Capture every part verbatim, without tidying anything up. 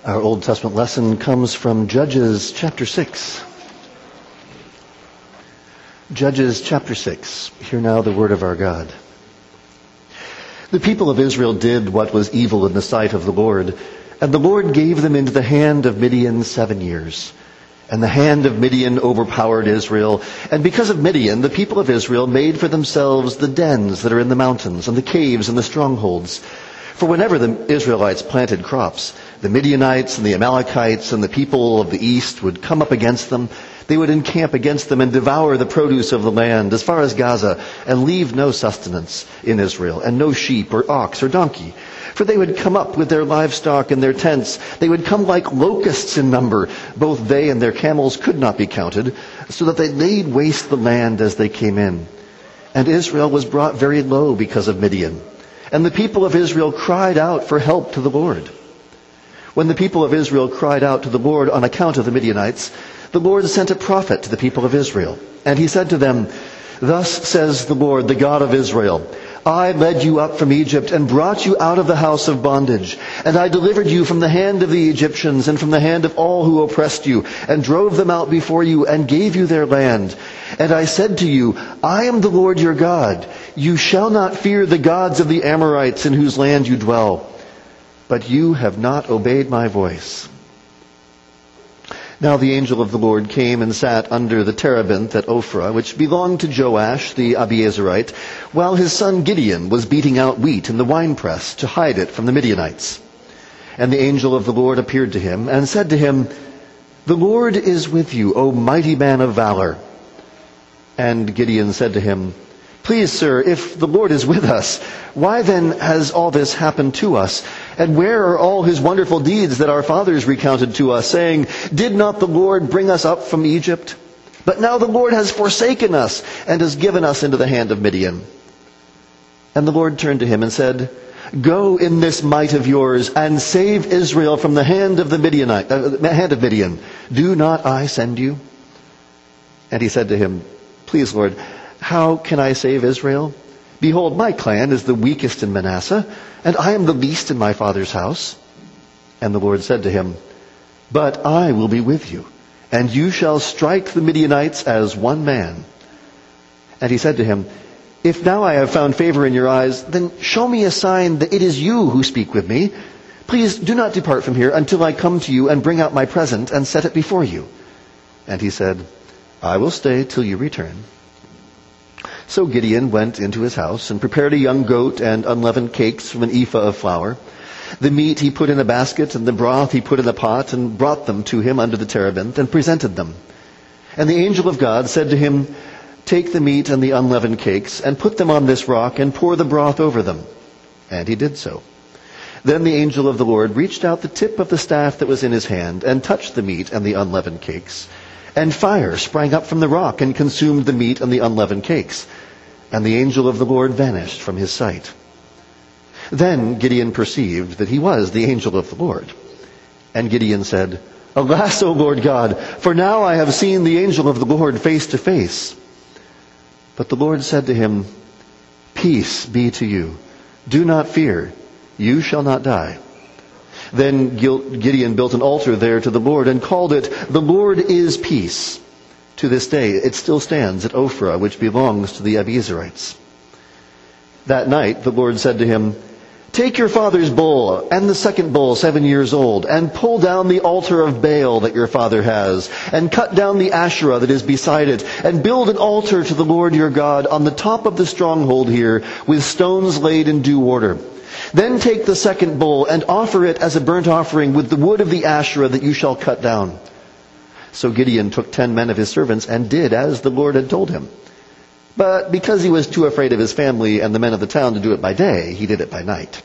Our Old Testament lesson comes from Judges chapter six. Judges chapter six. Hear now the word of our God. The people of Israel did what was evil in the sight of the Lord, and the Lord gave them into the hand of Midian seven years. And the hand of Midian overpowered Israel. And because of Midian, the people of Israel made for themselves the dens that are in the mountains, and the caves and the strongholds. For whenever the Israelites planted crops, the Midianites and the Amalekites and the people of the east would come up against them. They would encamp against them and devour the produce of the land as far as Gaza, and leave no sustenance in Israel, and no sheep or ox or donkey. For they would come up with their livestock and their tents. They would come like locusts in number. Both they and their camels could not be counted, so that they laid waste the land as they came in. And Israel was brought very low because of Midian. And the people of Israel cried out for help to the Lord. When the people of Israel cried out to the Lord on account of the Midianites, the Lord sent a prophet to the people of Israel. And he said to them, "Thus says the Lord, the God of Israel, I led you up from Egypt and brought you out of the house of bondage. And I delivered you from the hand of the Egyptians and from the hand of all who oppressed you, and drove them out before you and gave you their land. And I said to you, I am the Lord your God. You shall not fear the gods of the Amorites in whose land you dwell. But you have not obeyed my voice." Now the angel of the Lord came and sat under the terebinth at Ophrah, which belonged to Joash the Abiezrite, while his son Gideon was beating out wheat in the winepress to hide it from the Midianites. And the angel of the Lord appeared to him and said to him, "The Lord is with you, O mighty man of valor." And Gideon said to him, "Please, sir, if the Lord is with us, why then has all this happened to us? And where are all his wonderful deeds that our fathers recounted to us, saying, 'Did not the Lord bring us up from Egypt?' But now the Lord has forsaken us and has given us into the hand of Midian." And the Lord turned to him and said, "Go in this might of yours and save Israel from the hand of the Midianite, uh, hand of Midian. Do not I send you?" And he said to him, "Please, Lord, how can I save Israel? Behold, my clan is the weakest in Manasseh, and I am the least in my father's house." And the Lord said to him, "But I will be with you, and you shall strike the Midianites as one man." And he said to him, "If now I have found favor in your eyes, then show me a sign that it is you who speak with me. Please do not depart from here until I come to you and bring out my present and set it before you." And he said, "I will stay till you return." So Gideon went into his house and prepared a young goat and unleavened cakes from an ephah of flour. The meat he put in a basket, and the broth he put in a pot, and brought them to him under the terebinth, and presented them. And the angel of God said to him, "Take the meat and the unleavened cakes, and put them on this rock, and pour the broth over them." And he did so. Then the angel of the Lord reached out the tip of the staff that was in his hand, and touched the meat and the unleavened cakes. And fire sprang up from the rock, and consumed the meat and the unleavened cakes. And the angel of the Lord vanished from his sight. Then Gideon perceived that he was the angel of the Lord. And Gideon said, "Alas, O Lord God, for now I have seen the angel of the Lord face to face." But the Lord said to him, "Peace be to you. Do not fear. You shall not die." Then Gideon built an altar there to the Lord and called it, "The Lord is Peace." To this day it still stands at Ophrah, which belongs to the Abiezrites. That night the Lord said to him, "Take your father's bull and the second bull seven years old, and pull down the altar of Baal that your father has, and cut down the Asherah that is beside it, and build an altar to the Lord your God on the top of the stronghold here, with stones laid in due order. Then take the second bull and offer it as a burnt offering with the wood of the Asherah that you shall cut down." So Gideon took ten men of his servants and did as the Lord had told him. But because he was too afraid of his family and the men of the town to do it by day, he did it by night.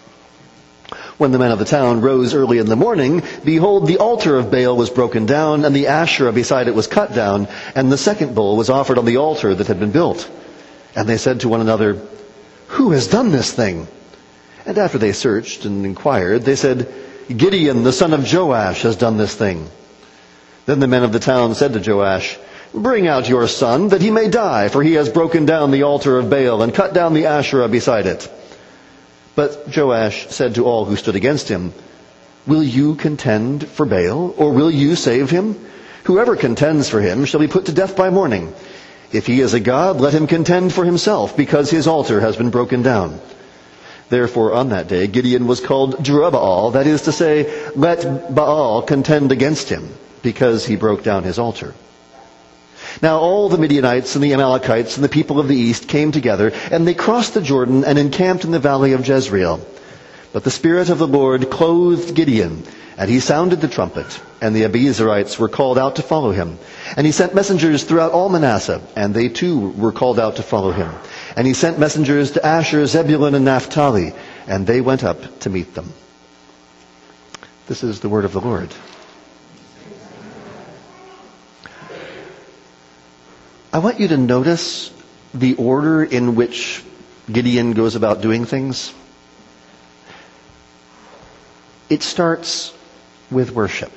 When the men of the town rose early in the morning, behold, the altar of Baal was broken down, and the Asherah beside it was cut down, and the second bull was offered on the altar that had been built. And they said to one another, "Who has done this thing?" And after they searched and inquired, they said, "Gideon, the son of Joash, has done this thing." Then the men of the town said to Joash, "Bring out your son, that he may die, for he has broken down the altar of Baal and cut down the Asherah beside it." But Joash said to all who stood against him, Will you contend for Baal, or will you save him? Whoever contends for him shall be put to death by morning. If he is a god, let him contend for himself, because his altar has been broken down." Therefore on that day Gideon was called Jerubbaal, that is to say, "Let Baal contend against him," because he broke down his altar. Now all the Midianites and the Amalekites and the people of the east came together, and they crossed the Jordan and encamped in the valley of Jezreel. But the Spirit of the Lord clothed Gideon, and he sounded the trumpet, and the Abiezrites were called out to follow him. And he sent messengers throughout all Manasseh, and they too were called out to follow him. And he sent messengers to Asher, Zebulun, and Naphtali, and they went up to meet them. This is the word of the Lord. I want you to notice the order in which Gideon goes about doing things. It starts with worship.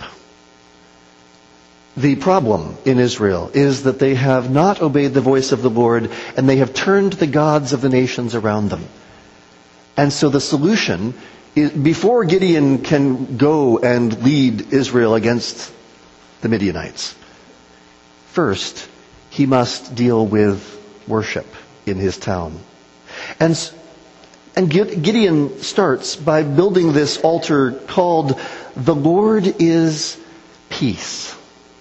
The problem in Israel is that they have not obeyed the voice of the Lord, and they have turned to the gods of the nations around them. And so the solution is, before Gideon can go and lead Israel against the Midianites, first he must deal with worship in his town. And And Gideon starts by building this altar called "The Lord is Peace."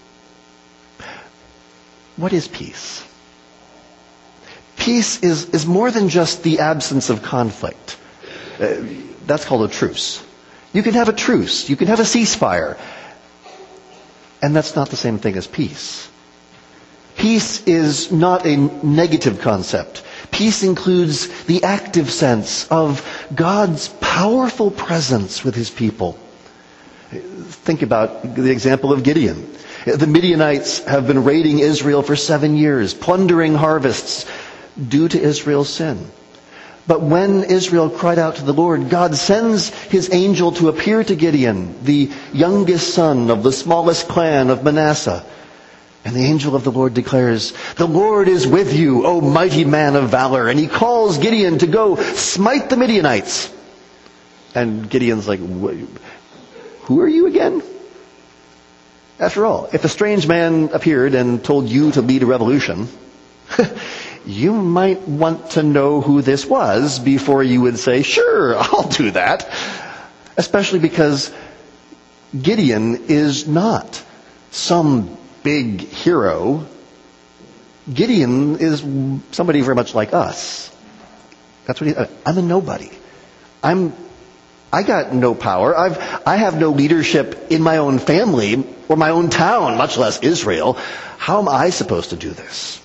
What is peace? Peace is, is more than just the absence of conflict. Uh, that's called a truce. You can have a truce. You can have a ceasefire. And that's not the same thing as peace. Peace is not a negative concept. Peace includes the active sense of God's powerful presence with his people. Think about the example of Gideon. The Midianites have been raiding Israel for seven years, plundering harvests due to Israel's sin. But when Israel cried out to the Lord, God sends his angel to appear to Gideon, the youngest son of the smallest clan of Manasseh. And the angel of the Lord declares, "The Lord is with you, O mighty man of valor." And he calls Gideon to go smite the Midianites. And Gideon's like, "Who are you again?" After all, if a strange man appeared and told you to lead a revolution, you might want to know who this was before you would say, "Sure, I'll do that." Especially because Gideon is not some big hero. Gideon is somebody very much like us. That's what he, I'm a nobody. I'm, I got no power. I've, I have no leadership in my own family or my own town, much less Israel. How am I supposed to do this?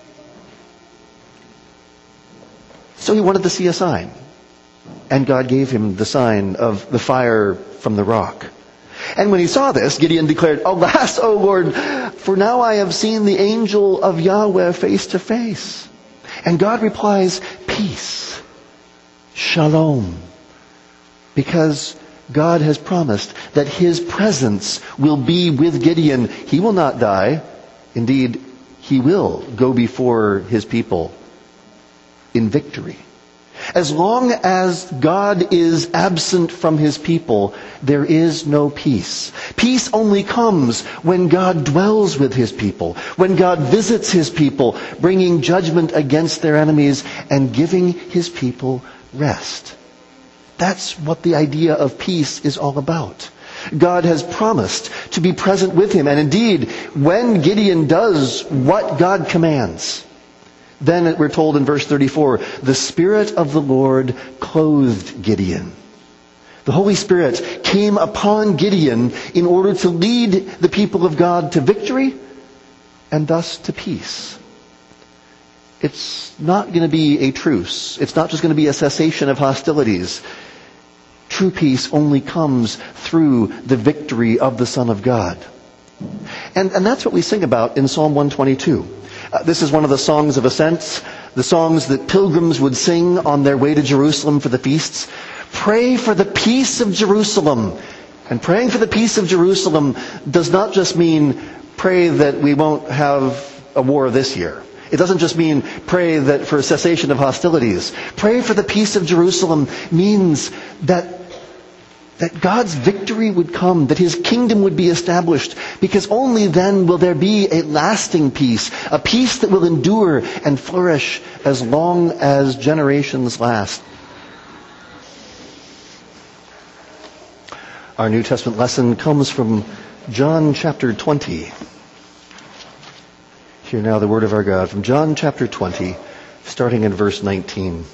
So he wanted to see a sign. And God gave him the sign of the fire from the rock. And when he saw this, Gideon declared, "Alas, O Lord, for now I have seen the angel of Yahweh face to face." And God replies, "Peace, shalom." Because God has promised that his presence will be with Gideon. He will not die. Indeed, he will go before his people in victory. As long as God is absent from his people, there is no peace. Peace only comes when God dwells with his people, when God visits his people, bringing judgment against their enemies and giving his people rest. That's what the idea of peace is all about. God has promised to be present with him. And indeed, when Gideon does what God commands, then we're told in verse thirty-four, the Spirit of the Lord clothed Gideon. The Holy Spirit came upon Gideon in order to lead the people of God to victory and thus to peace. It's not going to be a truce. It's not just going to be a cessation of hostilities. True peace only comes through the victory of the Son of God. And, and that's what we sing about in Psalm one twenty-two. Uh, this is one of the songs of ascents, the songs that pilgrims would sing on their way to Jerusalem for the feasts. Pray for the peace of Jerusalem. And praying for the peace of Jerusalem does not just mean pray that we won't have a war this year. It doesn't just mean pray that for a cessation of hostilities. Pray for the peace of Jerusalem means that That God's victory would come, that his kingdom would be established, because only then will there be a lasting peace, a peace that will endure and flourish as long as generations last. Our New Testament lesson comes from John chapter twenty. Hear now the word of our God from John chapter twenty, starting in verse nineteen.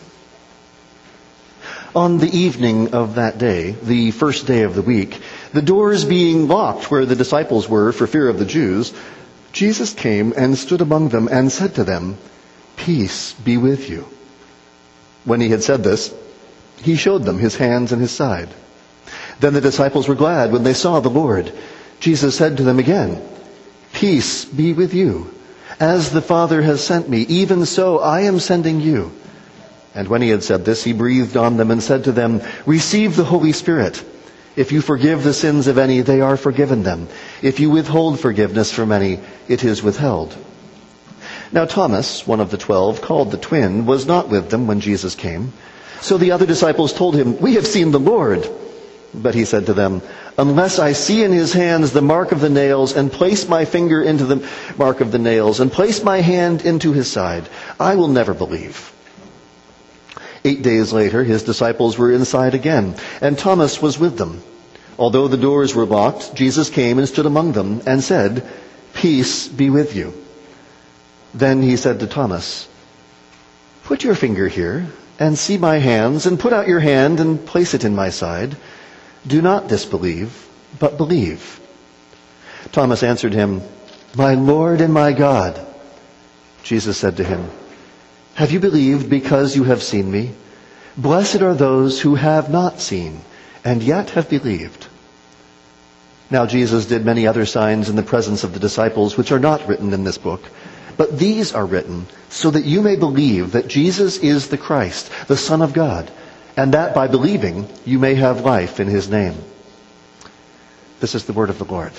On the evening of that day, the first day of the week, the doors being locked where the disciples were for fear of the Jews, Jesus came and stood among them and said to them, "Peace be with you." When he had said this, he showed them his hands and his side. Then the disciples were glad when they saw the Lord. Jesus said to them again, "Peace be with you. As the Father has sent me, even so I am sending you." And when he had said this, he breathed on them and said to them, "Receive the Holy Spirit. If you forgive the sins of any, they are forgiven them. If you withhold forgiveness from any, it is withheld." Now Thomas, one of the twelve, called the twin, was not with them when Jesus came. So the other disciples told him, "We have seen the Lord." But he said to them, "Unless I see in his hands the mark of the nails, and place my finger into the mark of the nails, and place my hand into his side, I will never believe." Eight days later, his disciples were inside again, and Thomas was with them. Although the doors were locked, Jesus came and stood among them and said, "Peace be with you." Then he said to Thomas, "Put your finger here and see my hands, and put out your hand and place it in my side. Do not disbelieve, but believe." Thomas answered him, "My Lord and my God." Jesus said to him, "Have you believed because you have seen me? Blessed are those who have not seen and yet have believed." Now Jesus did many other signs in the presence of the disciples, which are not written in this book. But these are written so that you may believe that Jesus is the Christ, the Son of God, and that by believing you may have life in his name. This is the word of the Lord.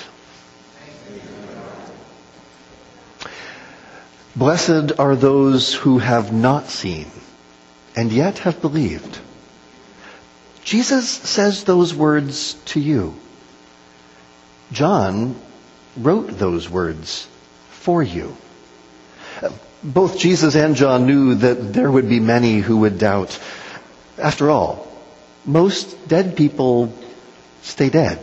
Blessed are those who have not seen and yet have believed. Jesus says those words to you. John wrote those words for you. Both Jesus and John knew that there would be many who would doubt. After all, most dead people stay dead.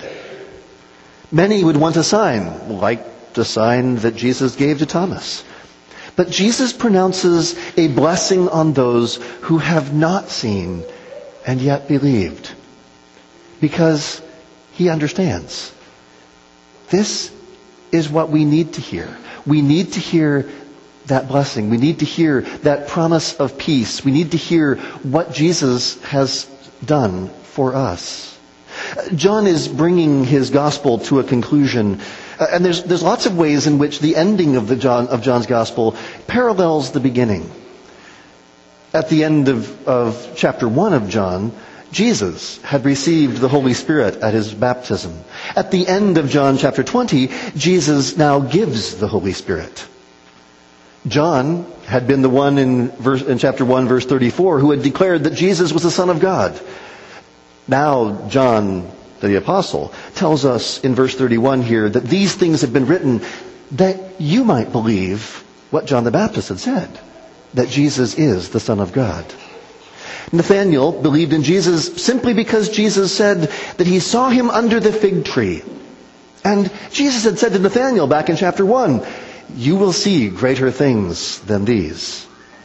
Many would want a sign, like the sign that Jesus gave to Thomas. But Jesus pronounces a blessing on those who have not seen and yet believed, because he understands. This is what we need to hear. We need to hear that blessing. We need to hear that promise of peace. We need to hear what Jesus has done for us. John is bringing his gospel to a conclusion. Uh, and there's there's lots of ways in which the ending of the John of John's gospel parallels the beginning. At the end of, of chapter one of John, Jesus had received the Holy Spirit at his baptism. At the end of John chapter twenty, Jesus now gives the Holy Spirit. John had been the one in, verse, in chapter one, verse thirty-four, who had declared that Jesus was the Son of God. Now, John, the apostle, tells us in verse thirty-one here that these things have been written that you might believe what John the Baptist had said, that Jesus is the Son of God. Nathanael believed in Jesus simply because Jesus said that he saw him under the fig tree. And Jesus had said to Nathanael back in chapter one, "You will see greater things than these."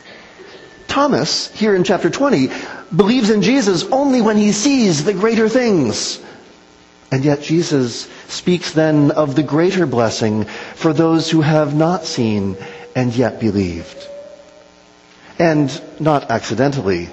Thomas, here in chapter twenty, believes in Jesus only when he sees the greater things. And yet Jesus speaks then of the greater blessing for those who have not seen and yet believed. And not accidentally,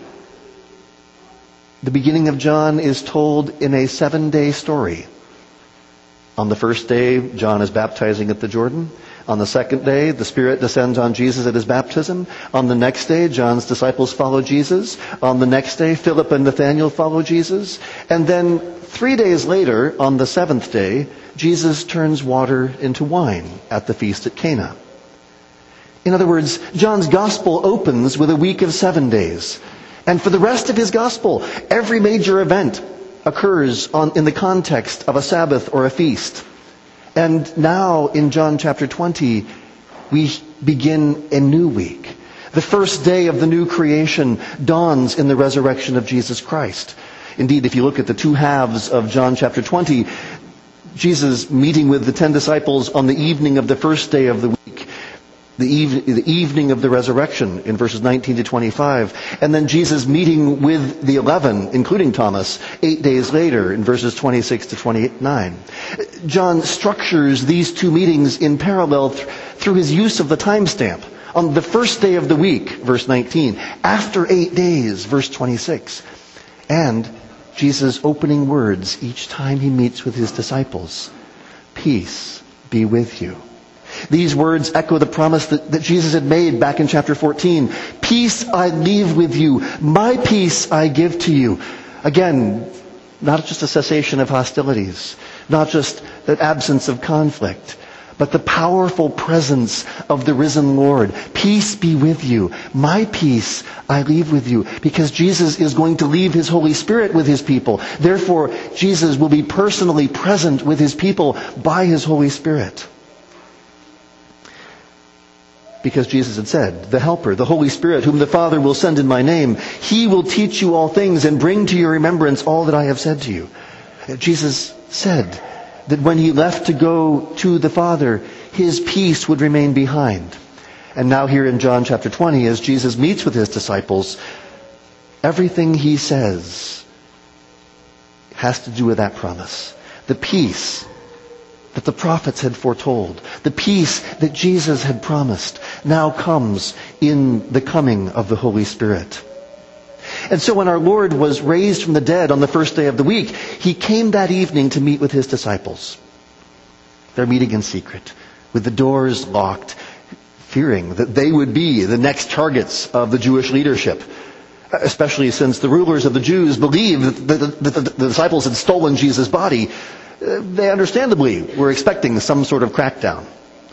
the beginning of John is told in a seven-day story. On the first day, John is baptizing at the Jordan. On the second day, the Spirit descends on Jesus at his baptism. On the next day, John's disciples follow Jesus. On the next day, Philip and Nathanael follow Jesus. And then three days later, on the seventh day, Jesus turns water into wine at the feast at Cana. In other words, John's gospel opens with a week of seven days. And for the rest of his gospel, every major event occurs on, in the context of a Sabbath or a feast. And now in John chapter twenty, we begin a new week. The first day of the new creation dawns in the resurrection of Jesus Christ. Indeed, if you look at the two halves of John chapter twenty, Jesus meeting with the ten disciples on the evening of the first day of the week, the, eve- the evening of the resurrection in verses nineteen to twenty-five, and then Jesus meeting with the eleven, including Thomas, eight days later in verses twenty-six to twenty-nine. John structures these two meetings in parallel th- through his use of the timestamp. On the first day of the week, verse nineteen, after eight days, verse twenty-six, and Jesus' opening words each time he meets with his disciples, peace be with you. These words echo the promise that, that Jesus had made back in chapter fourteen. Peace I leave with you, my peace I give to you. Again, not just a cessation of hostilities, not just the absence of conflict, but the powerful presence of the risen Lord. Peace be with you. My peace I leave with you. Because Jesus is going to leave his Holy Spirit with his people. Therefore, Jesus will be personally present with his people by his Holy Spirit. Because Jesus had said, the Helper, the Holy Spirit, whom the Father will send in my name, he will teach you all things and bring to your remembrance all that I have said to you. Jesus said that when he left to go to the Father, his peace would remain behind. And now here in John chapter twenty, as Jesus meets with his disciples, everything he says has to do with that promise. The peace that the prophets had foretold, the peace that Jesus had promised, now comes in the coming of the Holy Spirit. And so when our Lord was raised from the dead on the first day of the week, he came that evening to meet with his disciples. They're meeting in secret, with the doors locked, fearing that they would be the next targets of the Jewish leadership, especially since the rulers of the Jews believed that the, that the, the disciples had stolen Jesus' body. They understandably were expecting some sort of crackdown.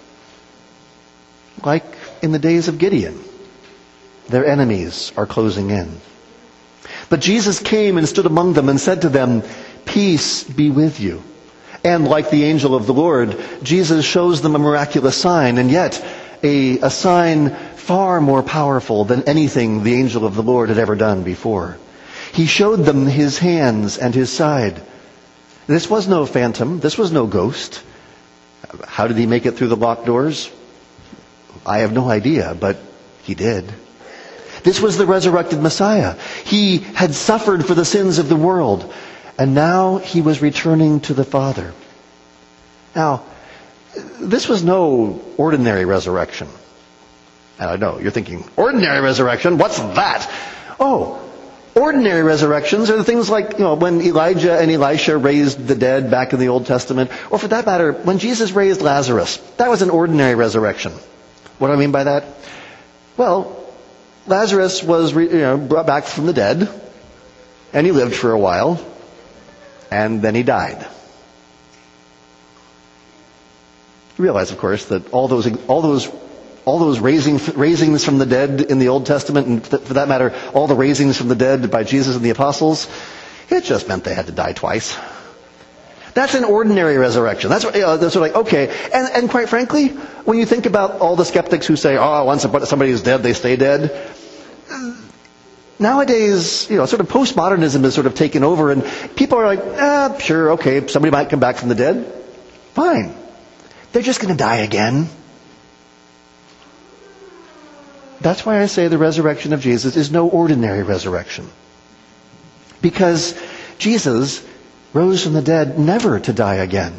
Like in the days of Gideon, their enemies are closing in. But Jesus came and stood among them and said to them, peace be with you. And like the angel of the Lord, Jesus shows them a miraculous sign, and yet a, a sign far more powerful than anything the angel of the Lord had ever done before. He showed them his hands and his side. This was no phantom. This was no ghost. How did he make it through the locked doors? I have no idea, but he did. This was the resurrected Messiah. He had suffered for the sins of the world, and now he was returning to the Father. Now, this was no ordinary resurrection. And I know, you're thinking, ordinary resurrection? What's that? Oh, ordinary resurrections are the things like, you know, when Elijah and Elisha raised the dead back in the Old Testament, or for that matter, when Jesus raised Lazarus. That was an ordinary resurrection. What do I mean by that? Well, Lazarus was you know, brought back from the dead, and he lived for a while, and then he died. You realize, of course, that all those all those all those raising, raisings from the dead in the Old Testament, and for that matter, all the raisings from the dead by Jesus and the apostles, it just meant they had to die twice. That's an ordinary resurrection. That's, you know, that's sort of like, okay. And, and quite frankly, when you think about all the skeptics who say, oh, once somebody is dead, they stay dead. Nowadays, you know, sort of postmodernism is sort of taken over, and people are like, ah, sure, okay, somebody might come back from the dead. Fine. They're just going to die again. That's why I say the resurrection of Jesus is no ordinary resurrection. Because Jesus rose from the dead never to die again.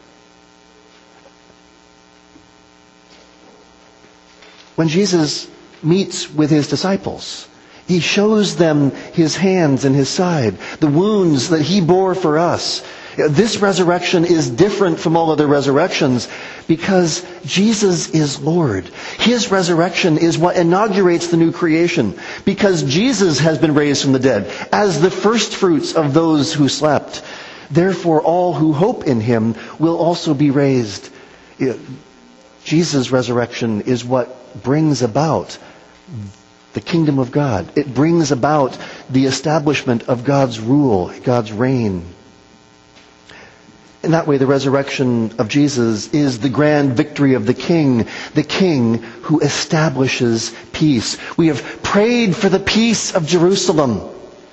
When Jesus meets with his disciples, he shows them his hands and his side, the wounds that he bore for us. This resurrection is different from all other resurrections because Jesus is Lord. His resurrection is what inaugurates the new creation because Jesus has been raised from the dead as the first fruits of those who slept. Therefore, all who hope in him will also be raised. Jesus' resurrection is what brings about the kingdom of God. It brings about the establishment of God's rule, God's reign. In that way, the resurrection of Jesus is the grand victory of the King, the King who establishes peace. We have prayed for the peace of Jerusalem.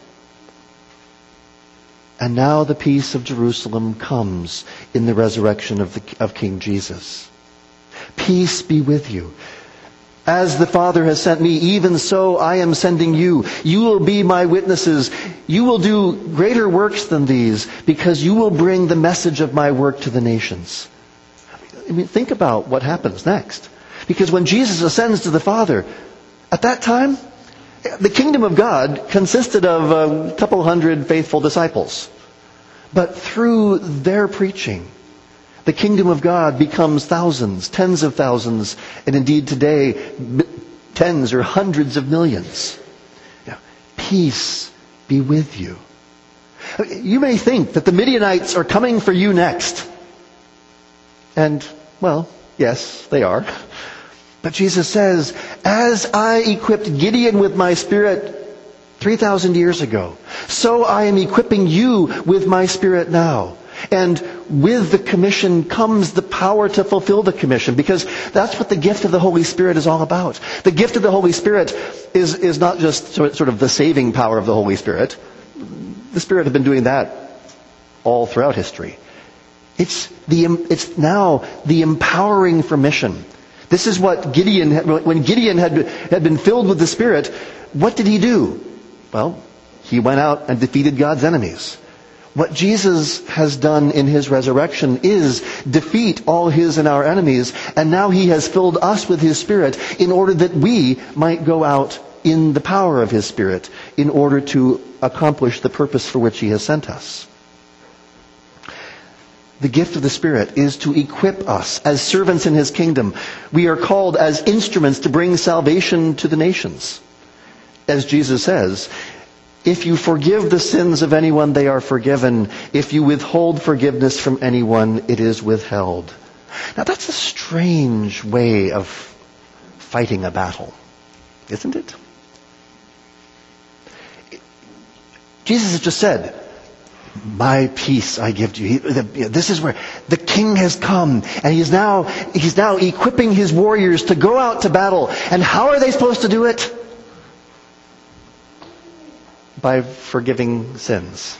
And now the peace of Jerusalem comes in the resurrection of, the, of King Jesus. Peace be with you. As the Father has sent me, even so I am sending you. You will be my witnesses. You will do greater works than these, because you will bring the message of my work to the nations. I mean, think about what happens next. Because when Jesus ascends to the Father, at that time, the kingdom of God consisted of a couple hundred faithful disciples. But through their preaching, the kingdom of God becomes thousands, tens of thousands, and indeed today, tens or hundreds of millions. Now, peace be with you. You may think that the Midianites are coming for you next. And, well, yes, they are. But Jesus says, as I equipped Gideon with my Spirit three thousand years ago, so I am equipping you with my Spirit now. And with the commission comes the power to fulfill the commission, because that's what the gift of the Holy Spirit is all about. The gift of the Holy Spirit is, is not just sort of the saving power of the Holy Spirit. The Spirit had been doing that all throughout history. It's, the, it's now the empowering for mission. This is what Gideon, when Gideon had, had been filled with the Spirit, what did he do? Well, he went out and defeated God's enemies. What Jesus has done in his resurrection is defeat all his and our enemies, and now he has filled us with his Spirit in order that we might go out in the power of his Spirit in order to accomplish the purpose for which he has sent us. The gift of the Spirit is to equip us as servants in his kingdom. We are called as instruments to bring salvation to the nations. As Jesus says, if you forgive the sins of anyone, they are forgiven. If you withhold forgiveness from anyone, it is withheld. Now that's a strange way of fighting a battle, isn't it? Jesus has just said, my peace I give to you. This is where the king has come, and he's now, he's now equipping his warriors to go out to battle. And how are they supposed to do it? By forgiving sins.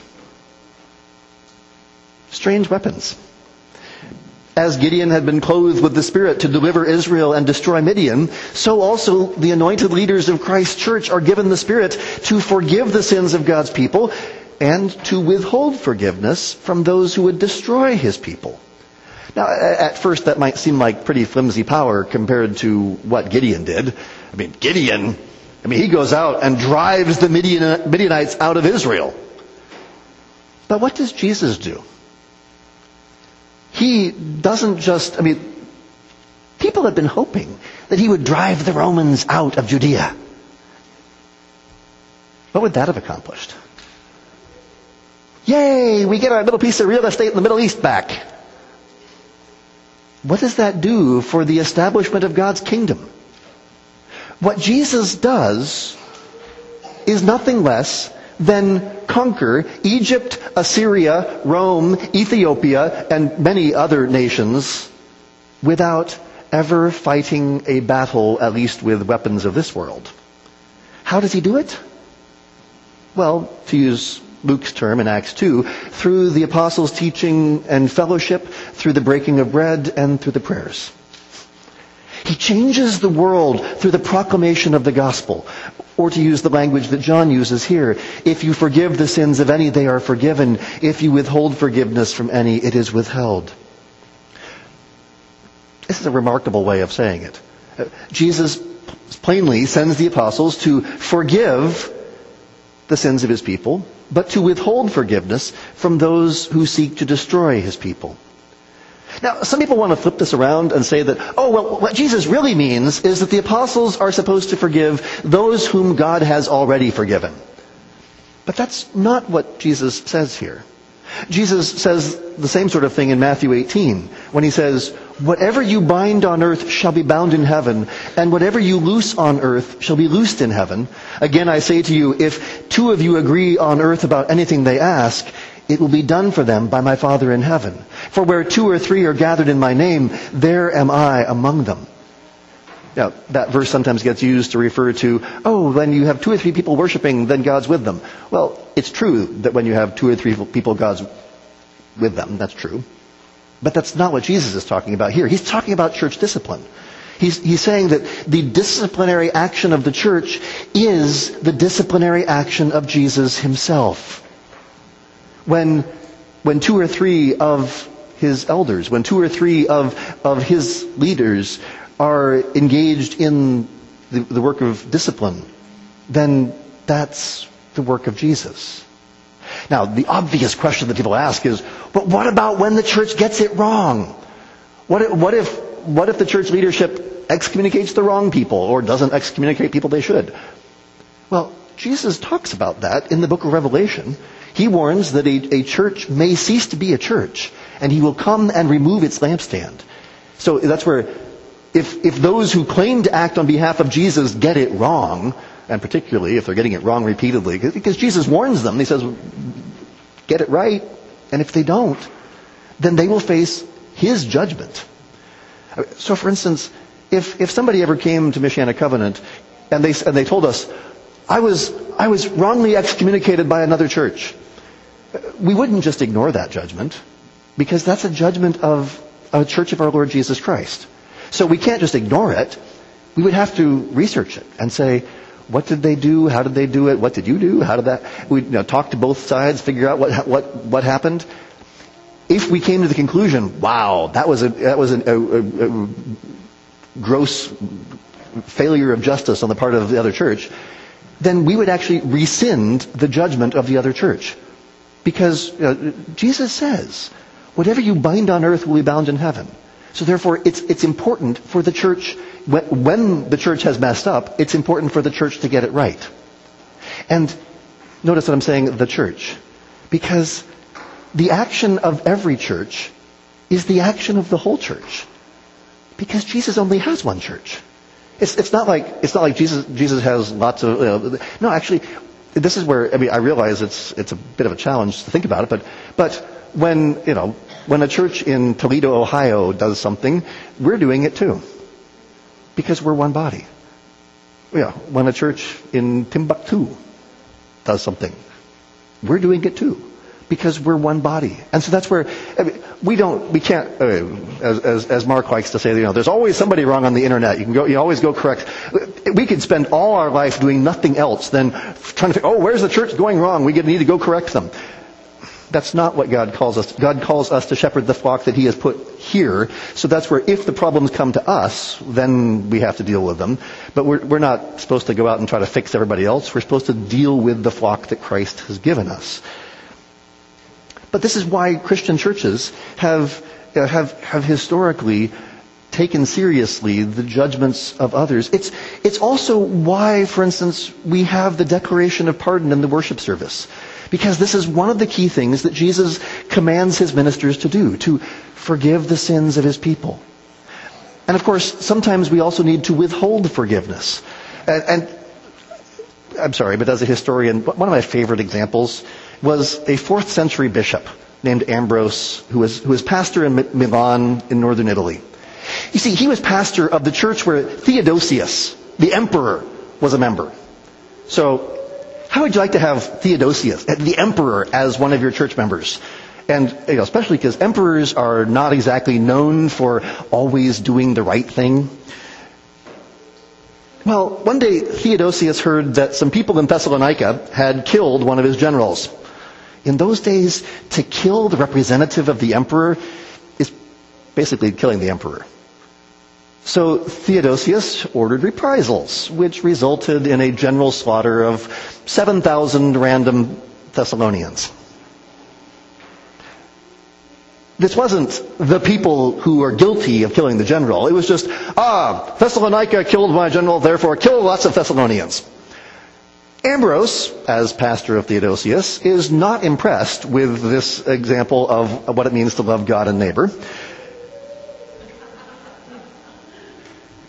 Strange weapons. As Gideon had been clothed with the Spirit to deliver Israel and destroy Midian, so also the anointed leaders of Christ's church are given the Spirit to forgive the sins of God's people and to withhold forgiveness from those who would destroy his people. Now, at first that might seem like pretty flimsy power compared to what Gideon did. I mean, Gideon... I mean, he goes out and drives the Midian, Midianites out of Israel. But what does Jesus do? He doesn't just, I mean, people have been hoping that he would drive the Romans out of Judea. What would that have accomplished? Yay, we get our little piece of real estate in the Middle East back. What does that do for the establishment of God's kingdom? What Jesus does is nothing less than conquer Egypt, Assyria, Rome, Ethiopia, and many other nations without ever fighting a battle, at least with weapons of this world. How does he do it? Well, to use Luke's term in Acts two, through the apostles' teaching and fellowship, through the breaking of bread, and through the prayers. He changes the world through the proclamation of the gospel. Or to use the language that John uses here, if you forgive the sins of any, they are forgiven. If you withhold forgiveness from any, it is withheld. This is a remarkable way of saying it. Jesus plainly sends the apostles to forgive the sins of his people, but to withhold forgiveness from those who seek to destroy his people. Now, some people want to flip this around and say that, oh, well, what Jesus really means is that the apostles are supposed to forgive those whom God has already forgiven. But that's not what Jesus says here. Jesus says the same sort of thing in Matthew eighteen, when he says, whatever you bind on earth shall be bound in heaven, and whatever you loose on earth shall be loosed in heaven. Again, I say to you, if two of you agree on earth about anything they ask, it will be done for them by my Father in heaven. For where two or three are gathered in my name, there am I among them. Now, that verse sometimes gets used to refer to, oh, when you have two or three people worshiping, then God's with them. Well, it's true that when you have two or three people, God's with them. That's true. But that's not what Jesus is talking about here. He's talking about church discipline. He's, he's saying that the disciplinary action of the church is the disciplinary action of Jesus himself. When, when two or three of his elders, when two or three of, of his leaders are engaged in the, the work of discipline, then that's the work of Jesus. Now, the obvious question that people ask is, but what about when the church gets it wrong? What if, what if, what if the church leadership excommunicates the wrong people or doesn't excommunicate people they should? Well, Jesus talks about that in the book of Revelation. He warns that a, a church may cease to be a church, and he will come and remove its lampstand. So that's where, if, if those who claim to act on behalf of Jesus get it wrong, and particularly if they're getting it wrong repeatedly, because Jesus warns them, he says, get it right, and if they don't, then they will face his judgment. So for instance, if, if somebody ever came to Michiana Covenant and they, and they told us, I was, I was wrongly excommunicated by another church, we wouldn't just ignore that judgment, because that's a judgment of a church of our Lord Jesus Christ. So we can't just ignore it. We would have to research it and say, what did they do? How did they do it? What did you do? How did that? We you know, talk to both sides, figure out what what what happened. If we came to the conclusion, wow, that was a that was a, a, a gross failure of justice on the part of the other church, then we would actually rescind the judgment of the other church, because you know, Jesus says, whatever you bind on earth will be bound in heaven. So therefore, it's it's important for the church, when, when the church has messed up, it's important for the church to get it right. And notice that I'm saying the church, because the action of every church is the action of the whole church, because Jesus only has one church. It's it's not like it's not like Jesus Jesus has lots of you know, no. Actually, this is where I mean I realize it's it's a bit of a challenge to think about it, but but when you know. When a church in Toledo, Ohio does something, we're doing it too. Because we're one body. Yeah, when a church in Timbuktu does something, we're doing it too. Because we're one body. And so that's where, I mean, we don't, we can't, uh, as, as, as Mark likes to say, you know, there's always somebody wrong on the internet. You can go, you always go correct. We could spend all our life doing nothing else than trying to think, oh, where's the church going wrong? We need to go correct them. That's not what God calls us. God calls us to shepherd the flock that he has put here. So that's where if the problems come to us, then we have to deal with them. But we're, we're not supposed to go out and try to fix everybody else. We're supposed to deal with the flock that Christ has given us. But this is why Christian churches have, uh, have, have historically taken seriously the judgments of others. It's, it's also why, for instance, we have the declaration of pardon in the worship service. Because this is one of the key things that Jesus commands his ministers to do, to forgive the sins of his people. And of course, sometimes we also need to withhold forgiveness. And, and I'm sorry, but as a historian, one of my favorite examples was a fourth century bishop named Ambrose, who was, who was pastor in Milan in northern Italy. You see, he was pastor of the church where Theodosius, the emperor, was a member. So, how would you like to have Theodosius, the emperor, as one of your church members? And you know, especially because emperors are not exactly known for always doing the right thing. Well, one day Theodosius heard that some people in Thessalonica had killed one of his generals. In those days, to kill the representative of the emperor is basically killing the emperor. So Theodosius ordered reprisals, which resulted in a general slaughter of seven thousand random Thessalonians. This wasn't the people who are guilty of killing the general. It was just, ah, Thessalonica killed my general, therefore kill lots of Thessalonians. Ambrose, as pastor of Theodosius, is not impressed with this example of what it means to love God and neighbor.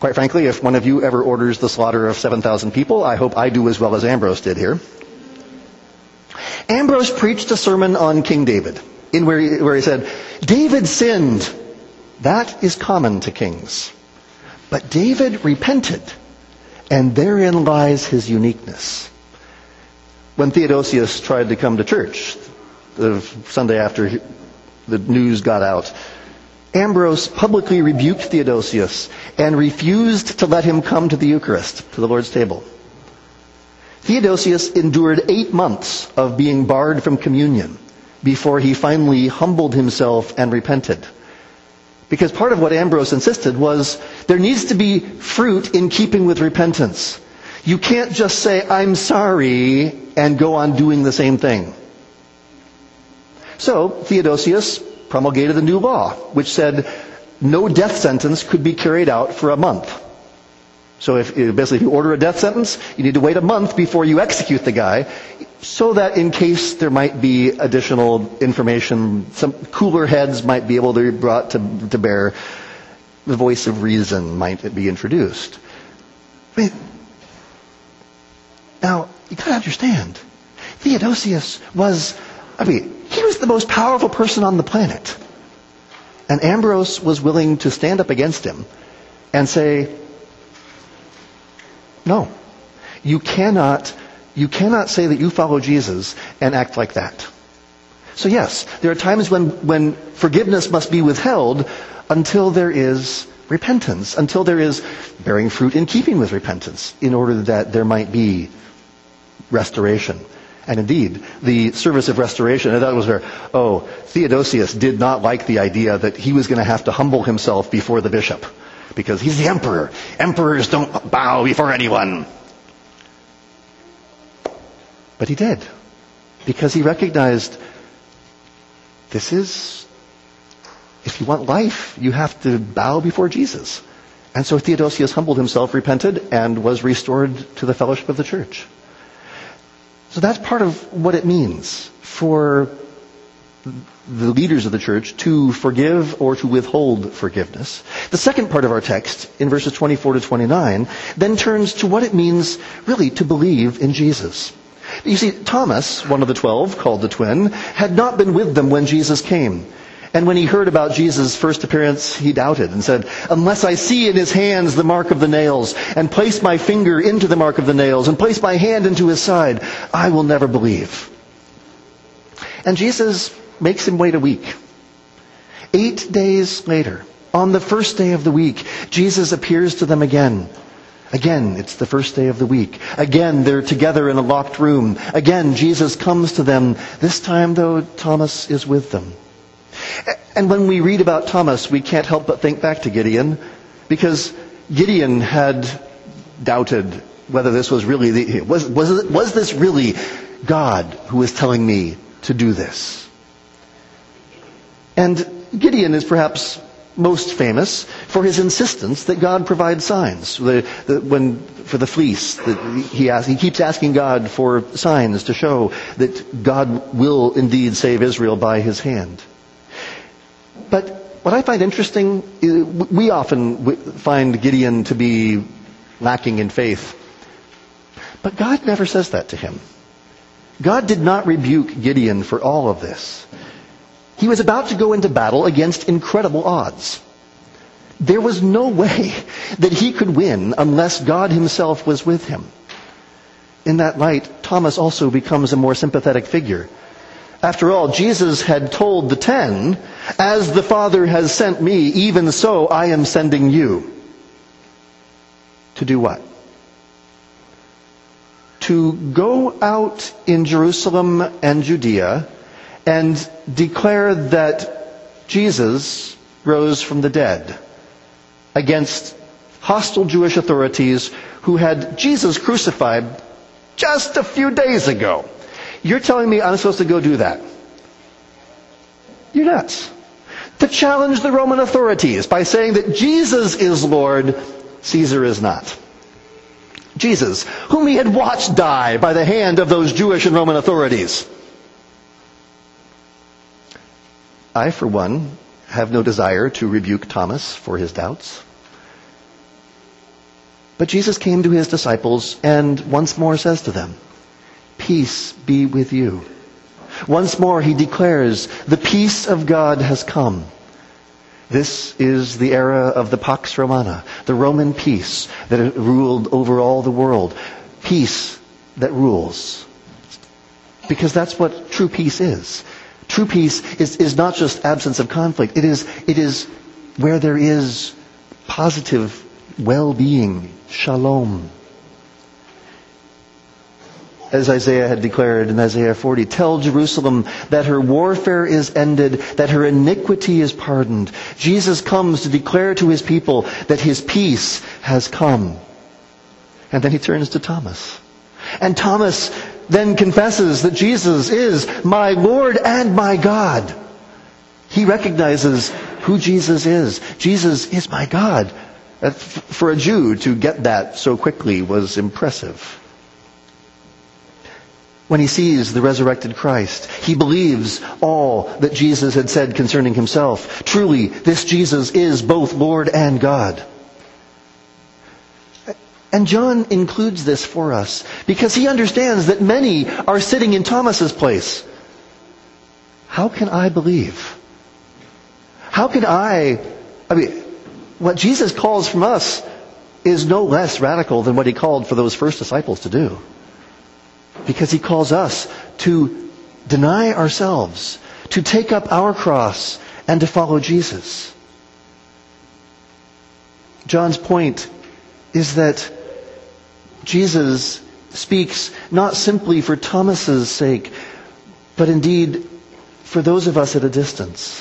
Quite frankly, if one of you ever orders the slaughter of seven thousand people, I hope I do as well as Ambrose did here. Ambrose preached a sermon on King David, in where he, where he said, David sinned. That is common to kings. But David repented, and therein lies his uniqueness. When Theodosius tried to come to church the Sunday after the news got out, Ambrose publicly rebuked Theodosius and refused to let him come to the Eucharist, to the Lord's table. Theodosius endured eight months of being barred from communion before he finally humbled himself and repented. Because part of what Ambrose insisted was there needs to be fruit in keeping with repentance. You can't just say, I'm sorry, and go on doing the same thing. So Theodosius promulgated a new law, which said no death sentence could be carried out for a month. So if basically if you order a death sentence, you need to wait a month before you execute the guy, so that in case there might be additional information, some cooler heads might be able to be brought to, to bear, the voice of reason might be introduced. I mean, now, you gotta understand, Theodosius was, I mean, he was the most powerful person on the planet. And Ambrose was willing to stand up against him and say, no, you cannot, you cannot say that you follow Jesus and act like that. So yes, there are times when, when forgiveness must be withheld until there is repentance, until there is bearing fruit in keeping with repentance, in order that there might be restoration. And indeed, the service of restoration, and that was where, oh, Theodosius did not like the idea that he was going to have to humble himself before the bishop, because he's the emperor. Emperors don't bow before anyone. But he did, because he recognized this is, if you want life, you have to bow before Jesus. And so Theodosius humbled himself, repented, and was restored to the fellowship of the church. So that's part of what it means for the leaders of the church to forgive or to withhold forgiveness. The second part of our text, in verses twenty-four to twenty-nine, then turns to what it means really to believe in Jesus. You see, Thomas, one of the twelve, called the twin, had not been with them when Jesus came. And when he heard about Jesus' first appearance, he doubted and said, unless I see in his hands the mark of the nails, and place my finger into the mark of the nails, and place my hand into his side, I will never believe. And Jesus makes him wait a week. Eight days later, on the first day of the week, Jesus appears to them again. Again, it's the first day of the week. Again, they're together in a locked room. Again, Jesus comes to them. This time, though, Thomas is with them. And when we read about Thomas, we can't help but think back to Gideon, because Gideon had doubted whether this was really the, was was was this really God who was telling me to do this? And Gideon is perhaps most famous for his insistence that God provide signs. The, the, when for the fleece, the, he asks, he keeps asking God for signs to show that God will indeed save Israel by his hand. But what I find interesting, we often find Gideon to be lacking in faith. But God never says that to him. God did not rebuke Gideon for all of this. He was about to go into battle against incredible odds. There was no way that he could win unless God himself was with him. In that light, Thomas also becomes a more sympathetic figure. After all, Jesus had told the ten, as the Father has sent me, even so I am sending you. To do what? To go out in Jerusalem and Judea and declare that Jesus rose from the dead against hostile Jewish authorities who had Jesus crucified just a few days ago. You're telling me I'm supposed to go do that? You're nuts. To challenge the Roman authorities by saying that Jesus is Lord, Caesar is not. Jesus, whom he had watched die by the hand of those Jewish and Roman authorities. I, for one, have no desire to rebuke Thomas for his doubts. But Jesus came to his disciples and once more says to them, "Peace be with you." Once more he declares, the peace of God has come. This is the era of the Pax Romana, the Roman peace that ruled over all the world. Peace that rules. Because that's what true peace is. True peace is, is not just absence of conflict. It is, it is where there is positive well-being, shalom. As Isaiah had declared in Isaiah forty, "Tell Jerusalem that her warfare is ended, that her iniquity is pardoned." Jesus comes to declare to his people that his peace has come. And then he turns to Thomas. And Thomas then confesses that Jesus is my Lord and my God. He recognizes who Jesus is. Jesus is my God. For a Jew to get that so quickly was impressive. When he sees the resurrected Christ, he believes all that Jesus had said concerning himself. Truly, this Jesus is both Lord and God. And John includes this for us because he understands that many are sitting in Thomas's place. How can I believe? How can I, I mean, what Jesus calls from us is no less radical than what he called for those first disciples to do. Because he calls us to deny ourselves, to take up our cross, and to follow Jesus. John's point is that Jesus speaks not simply for Thomas's sake, but indeed for those of us at a distance.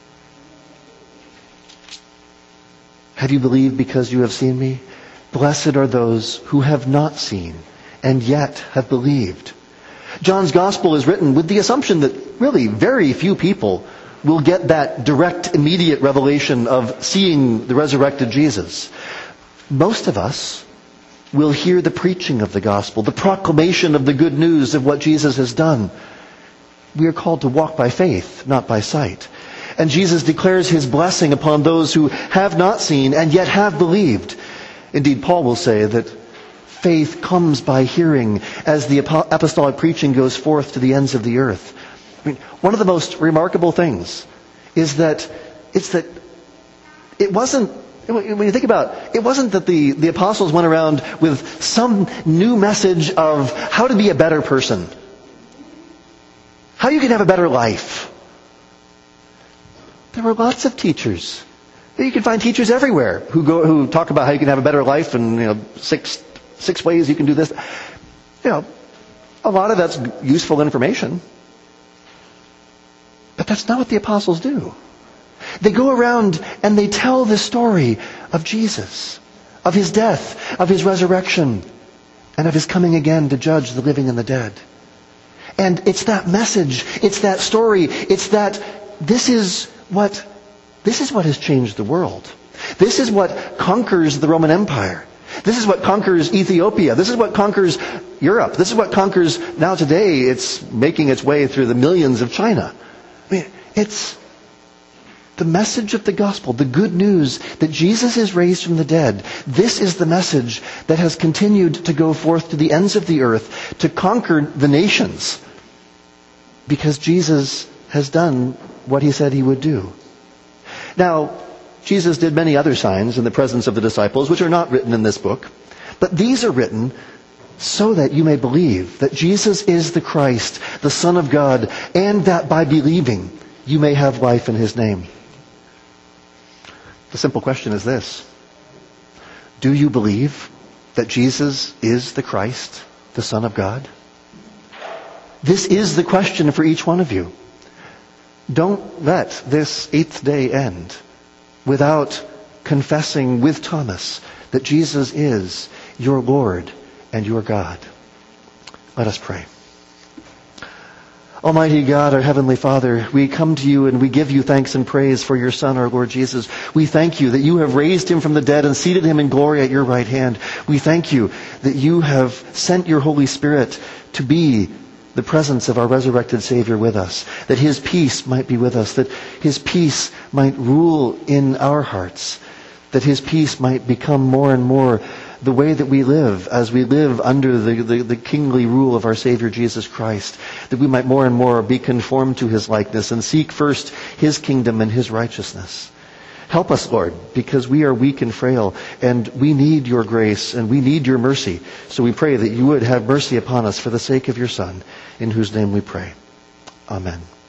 Have you believed because you have seen me? Blessed are those who have not seen and yet have believed. John's gospel is written with the assumption that really very few people will get that direct, immediate revelation of seeing the resurrected Jesus. Most of us will hear the preaching of the gospel, the proclamation of the good news of what Jesus has done. We are called to walk by faith, not by sight. And Jesus declares his blessing upon those who have not seen and yet have believed. Indeed, Paul will say that faith comes by hearing as the apostolic preaching goes forth to the ends of the earth. I mean, one of the most remarkable things is that it's that it wasn't, when you think about it, it wasn't that the, the apostles went around with some new message of how to be a better person, how you can have a better life. There were lots of teachers. You can find teachers everywhere who go who talk about how you can have a better life and, you know, six six ways you can do this. You know, a lot of that's useful information. But that's not what the apostles do. They go around and they tell the story of Jesus, of his death, of his resurrection, and of his coming again to judge the living and the dead. And it's that message, it's that story, it's that this is what this is what has changed the world. This is what conquers the Roman Empire. This is what conquers Ethiopia. This is what conquers Europe. This is what conquers, now today, it's making its way through the millions of China. I mean, it's the message of the gospel, the good news that Jesus is raised from the dead. This is the message that has continued to go forth to the ends of the earth, to conquer the nations, because Jesus has done what he said he would do. Now, Jesus did many other signs in the presence of the disciples, which are not written in this book. But these are written so that you may believe that Jesus is the Christ, the Son of God, and that by believing you may have life in his name. The simple question is this: do you believe that Jesus is the Christ, the Son of God? This is the question for each one of you. Don't let this eighth day end without confessing with Thomas that Jesus is your Lord and your God. Let us pray. Almighty God, our Heavenly Father, we come to you and we give you thanks and praise for your Son, our Lord Jesus. We thank you that you have raised him from the dead and seated him in glory at your right hand. We thank you that you have sent your Holy Spirit to be the presence of our resurrected Savior with us, that his peace might be with us, that his peace might rule in our hearts, that his peace might become more and more the way that we live as we live under the, the, the kingly rule of our Savior Jesus Christ, that we might more and more be conformed to His likeness and seek first His kingdom and His righteousness. Help us, Lord, because we are weak and frail, and we need your grace, and we need your mercy. So we pray that you would have mercy upon us for the sake of your Son, in whose name we pray. Amen.